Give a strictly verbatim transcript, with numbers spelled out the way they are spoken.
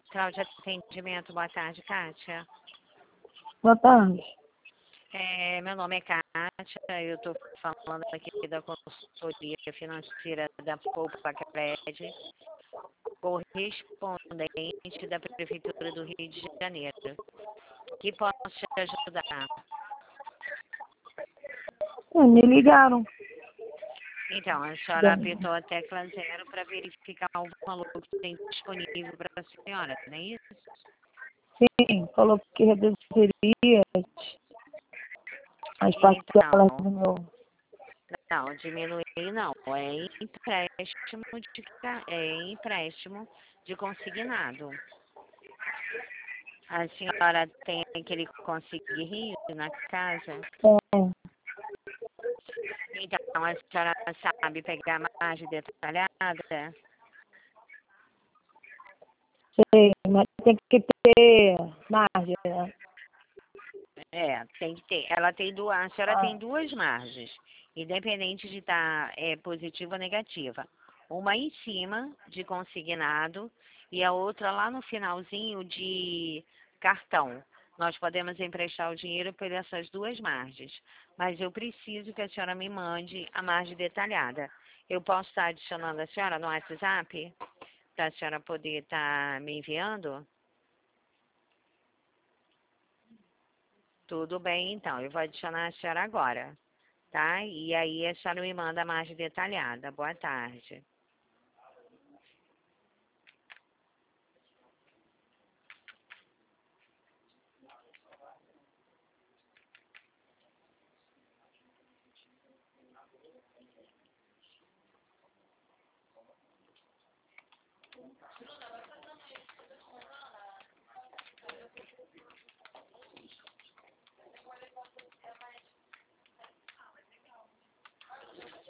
Cláudia Atendimento, boa tarde, Kátia. Boa tarde. É, meu nome é Kátia, eu estou falando aqui da consultoria financeira da Poupa Cred, correspondente da Prefeitura do Rio de Janeiro. Que posso te ajudar? É, me ligaram. Então, a senhora apertou a tecla zero para verificar o valor que tem disponível para a senhora, não é isso? Sim, falou que reduziria as Então, parcelas do meu. não, diminuir não, é empréstimo de, ca- é empréstimo de consignado. A senhora tem aquele consignio na casa? É, Então, a senhora sabe pegar a margem detalhada? sei, mas tem que ter margem, né? É, tem que ter. Ela tem duas, a senhora Ah, tem duas margens, independente de estar é, positiva ou negativa. Uma em cima de consignado e a outra lá no finalzinho de cartão. Nós podemos emprestar o dinheiro por essas duas margens, mas eu preciso que a senhora me mande a margem detalhada. Eu posso estar adicionando a senhora no WhatsApp para a senhora poder estar me enviando? Tudo bem, então. Eu vou adicionar a senhora agora, tá? E aí a senhora me manda a margem detalhada. Boa tarde.